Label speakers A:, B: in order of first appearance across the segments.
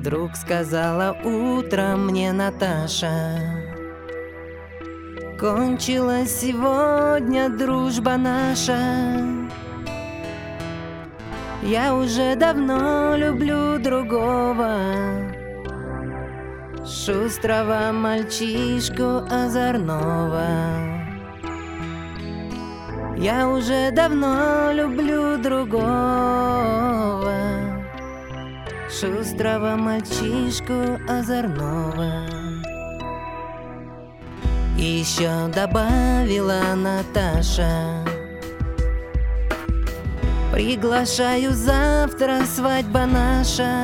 A: Вдруг сказала утром мне Наташа: кончилась сегодня дружба наша. Я уже давно люблю другого, шустрого мальчишку озорного. Я уже давно люблю другого, шустрого мальчишку озорного. И еще добавила Наташа: приглашаю завтра, свадьба наша.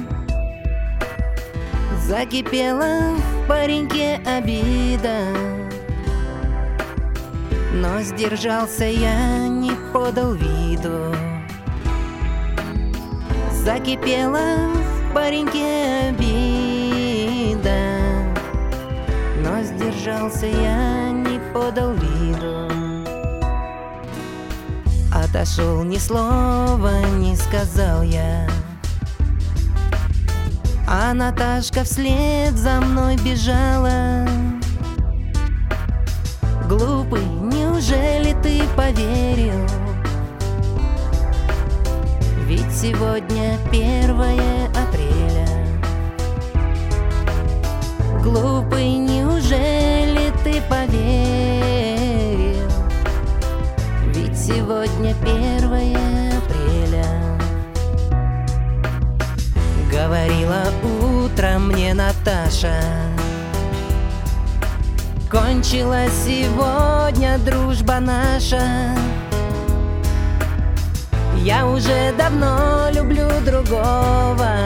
A: Закипела в пареньке обида, но сдержался я, не подал виду. Закипела в пареньке обида, но сдержался я, не подал виду. Отошел, ни слова не сказал я, а Наташка вслед за мной бежала. Глупый, неужели ты поверил? Ведь сегодня 1 апреля. Глупый, неужели ты поверил? Ведь сегодня 1 апреля. Говорила утром мне Наташа: кончилась сегодня дружба наша. Я уже давно люблю другого,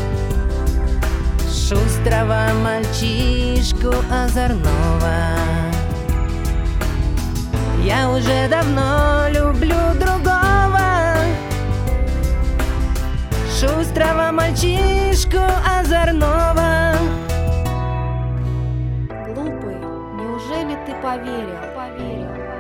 A: шустрого мальчишку озорного. Я уже давно люблю другого, шустрого мальчишку озорного.
B: Глупый, неужели ты поверил?